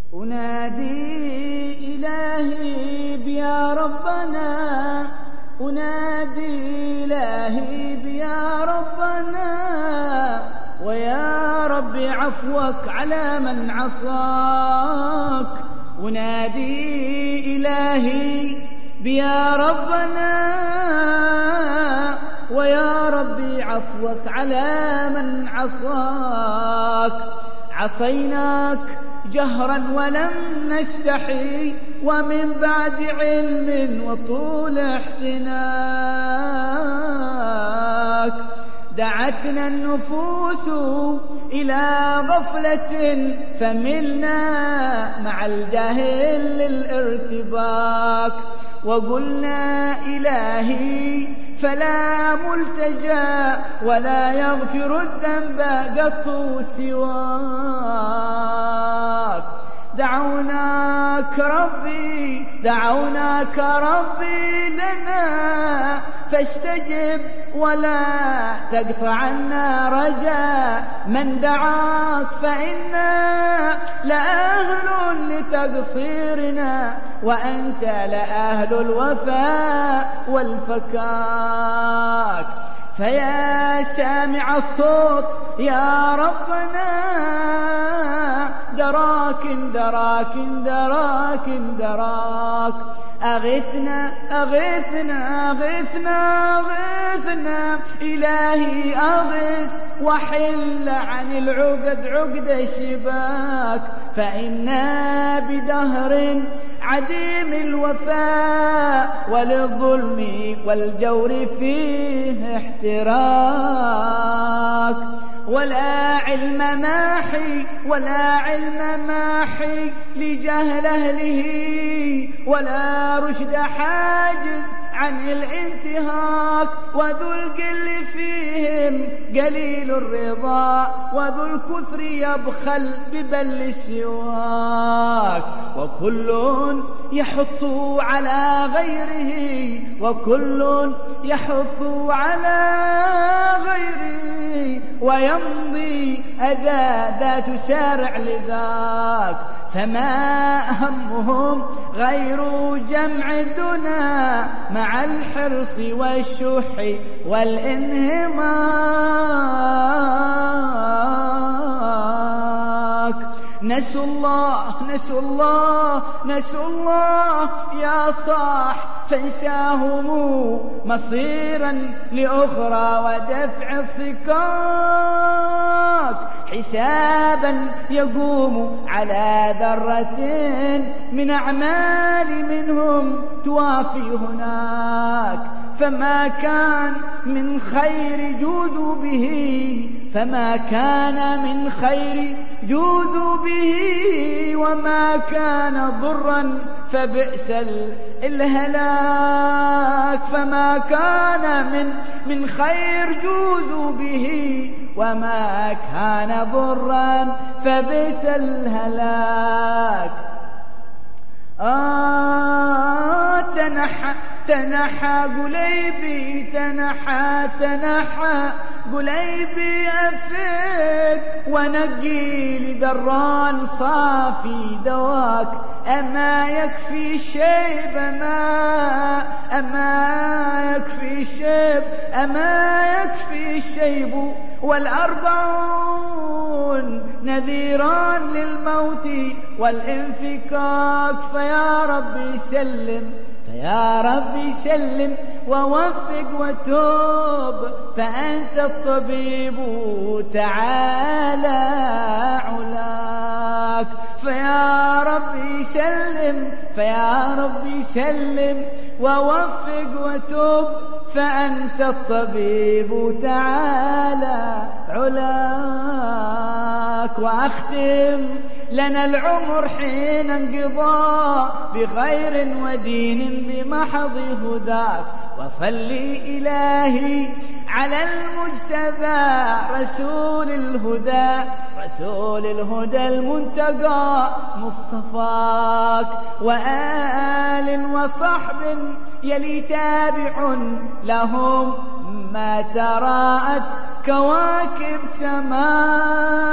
أنادي إلهي بيا ربنا، أنادي إلهي بيا ربنا، ويا ربي عفوك على من عصاك. أنادي إلهي بيا ربنا، ويا ربي عفوك على من عصاك. عصيناك جهرا ولم نستحي، ومن بعد علم وطول احتناك. دعتنا النفوس إلى غفلة، فملنا مع الجاهل للارتباك. وقلنا إلهي فلا ملتجى، ولا يغفر الذنب قط سواك. دعوناك ربي، دعوناك ربي لنا، فاستجب ولا تقطع عنا رجاء. من دعاك فإنا لأهل لتقصيرنا، وأنت لأهل الوفاء والفكاك. فيا سامع الصوت يا ربنا، دراك دراك دراك دراك. أغثنا أغثنا أغثنا أغثنا إلهي أغث، وحل عن العقد عقد الشباك. فإنا بدهر عديم الوفاء، وللظلم والجور فيه احتراك. ولا علم ماحي، ولا علم ماحي لجهل أهله، ولا رشد حاجز عن الانتهاك. وذو القل فيهم قليل الرضا، وذو الكثر يبخل ببل السواك. وكل يحط على غيره، وكل يحط على غيره، ويمضي أذى ذا تسارع لذاك. فما همهم غير جمع الدنا، مع الحرص والشح والانهماك. نسوا الله نسوا الله نسوا الله يا صاح، فانساهم مصيرا لأخرى ودفع الصكاك. حسابا يقوم على ذرة من أعمال منهم توافي هناك. فما كان من خير جوزوا به، فما كان من خير جوزوا به، وما كان ضرا فبئس الهلاك. فما كان من خير جوزوا به، وما كان ضرا فبئس الهلاك. تنحى قليبي، تنحى قليبي أفيد، ونقي لدران صافي دواك. أما يكفي الشيب، أما يكفي الشيب، أما يكفي الشيب. والأربعون نذيران للموت والانفكاك. فيا ربي سلم، فيا ربي سلم ووفق وتوب، فأنت الطبيب تعالى علاك. فيا ربي سلم، فيا ربي سلم ووفق وتوب، فأنت الطبيب تعالى علاك. وأختم لنا العمر حين انقضى بخير ودين بمحض هداك. وصلي إلهي على المجتبى رسول الهدى، رسول الهدى المنتقى مصطفاك. وآل وصحب يلي تابع لهم ما تراءت كواكب سماك.